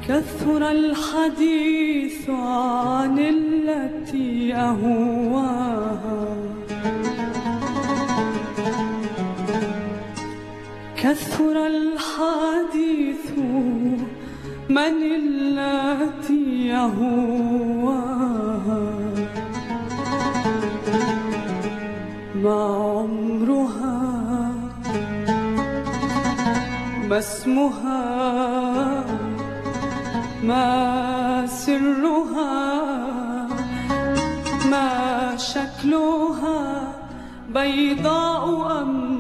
كثر الحديث عن التي أهواها، كثر الحديث من التي أهواها، ما عمرها ما اسمها ما سرها ما شكلها، بيضاء أم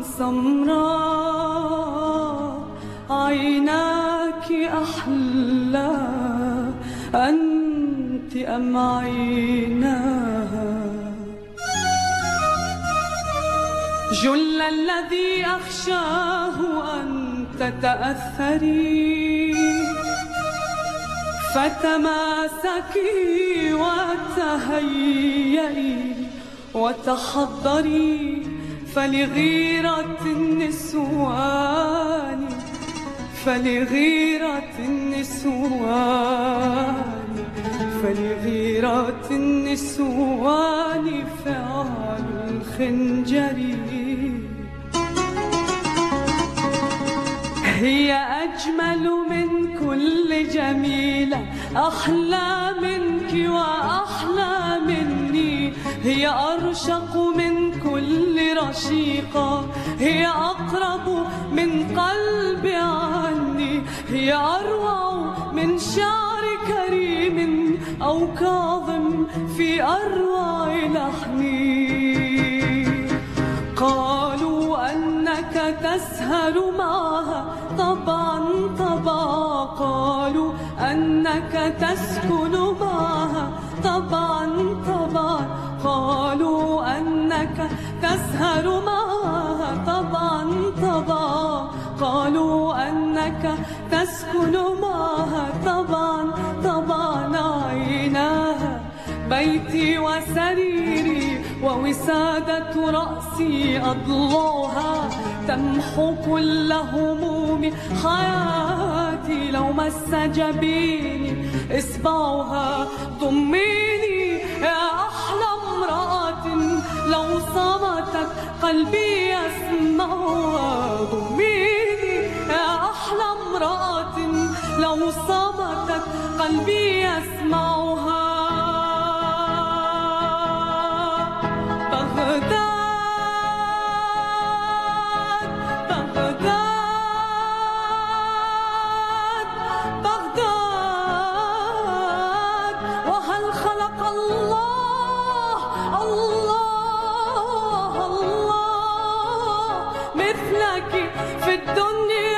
سمراء، عيناك أحلى أنت أم عيناها. جل الذي أخشاه أن تتأثري، فتماسكي وتهيئي وتحضري، فلغيرة النسوان فلغيرة النسوان فلغيرة النسوان فعال الخنجر. هي أجمل من كل جميلة، أحلى منك وأحلى مني، هي أرشق من كل رشيقة، هي أقرب من قلبي عني، هي أروع من شعر كريم أو كاظم في أروع لحني. قالوا أنك تسهر معها طبعا طبعا، قالوا أنك تسكن معها طبعا طبعا، قالوا أنك تسهر معها طبعا طبعا، قالوا أنك تسكن معها طبعا طبعا. عيناها بيتي وسريري ووسادة رأسي، أضلوها تمحو كل هموم حياتي، لو مس جبيني إصبعها ضميني يا أحلى امرأة، لو صمتت قلبي يسمعها، ضميني يا أحلى امرأة، لو صمتت قلبي يسمعها. في الدنيا